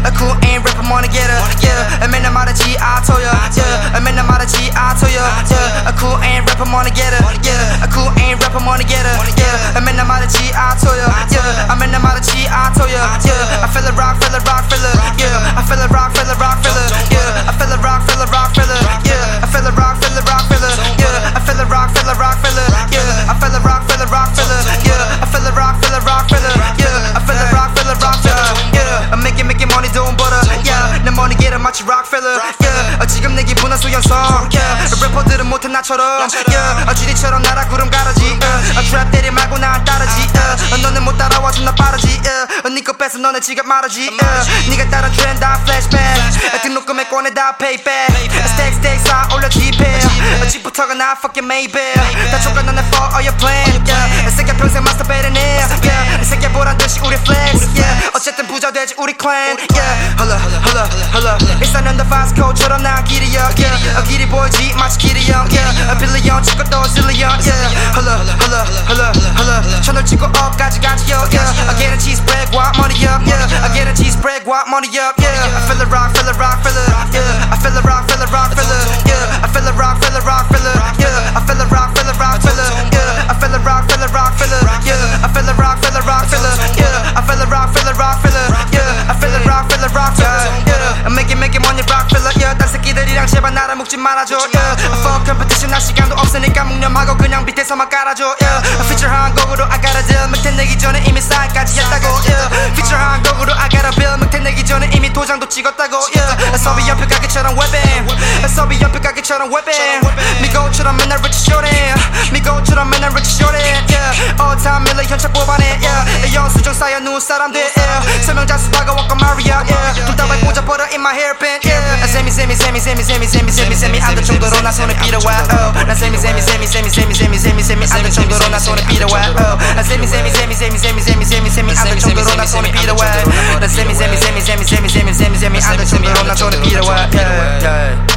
cool ain't rap, I'm wanna get her, yeah. 맨날 말하지 I told ya, yeah. 맨날 말하지 I told ya, yeah. Cool ain't rap, I'm wanna get her, yeah. Cool ain't rap, I'm wanna get her, yeah. 맨날 말하지 I told ya, yeah. 맨날 말하지 I told ya, yeah. I feel it rock, feel it rock, feel it, yeah. I feel it rock, feel it rock, feel it, yeah. I feel it rock, feel it rock, feel it, yeah. I feel it rock, feel it rock, feel it, yeah. I feel it rock, feel it rock, feel it, yeah. I feel it rock, feel it rock, feel it, yeah. I feel it rock, feel it rock, feel it, yeah. I feel it rock, feel it rock, feel it, yeah. I'm making money doing butter, yeah. 내 money get it 마치 rock filler, yeah. 지금 내 기분은 수연성, yeah. 래퍼들은 못해 나처럼, yeah. GD처럼 나라 구름 가르지, 트랩 때리 말고 난 따르지, 너는 못 따라와 존나 빠르지, 니꺼 뺏어 너네 지갑 말하지, 니가 따른 트렌드 다 flashback, 등록금에 꺼내 다 payback, 스택 쌓아 올려 지폐, 집부터가 나 fucking Maybell, 다 촉각 너네 for all your plan, yeah. 새끼 평생 마스터베이는 해, yeah. 새끼 보란 듯이 우리 flex, yeah. 어쨌든 부자 되지 우리 clan, yeah. 헐라 일산은 the fast code처럼 난 길이야, yeah. 길이 보이지 마치 길이 형, yeah. 빌리언 찍고 또 질리언, yeah. 헐라 천을 찍고 업까지 가지요, yeah. I get a cheese bread, want money up, yeah. I get a cheese bread, want money up, yeah. I feel it rock, feel it rock, feel it, yeah. I feel it rock, feel it rock, feel it, yeah. I feel it rock, feel it rock, feel it, yeah. I feel it rock, feel it rock, feel it, yeah. I feel it rock, feel it rock, feel it, yeah. I feel it rock, feel it rock, feel it, yeah. I feel it rock, feel it rock, feel it, yeah. I feel it rock, feel it rock, feel it, yeah. I'm making money rock, feel it, yeah. 딴 새끼들이랑 제발 나를 묶지 말아줘, yeah. Fuck competition 나 시간도 없으니까 묵념하고 그냥 밑에서만 깔아줘, yeah. Feature한 곡으로 I gotta deal 믹텐 내기 전에 이미 사인까지 했다고, yeah. Feature한 곡으로 I gotta build 믹텐 내기 전에 이미 도장도 찍었다고, yeah. 서비 연필 가게처럼 웹뱀, 서비 연필 가게처럼 웹뱀. 미고처럼 맨날 rich shorty, 미고처럼 맨날 rich shorty, yeah. All time 밀러 현찰 뽑아내, yeah. 영수증 쌓여 누운 사람들, yeah. 설명자 수 다가왔고 말이야, yeah. 둘 다 발 꽂아버려 in my hairpin, yeah. 세미 안될 정도로 나 손에 빌어와, oh. 난 세미 안될 정도로 나 손에 빌어와, oh. 난 세미 안될 정도로 나 손에 빌어와. 난 세미 안될 정도로 나 손에 빌어와, yeah.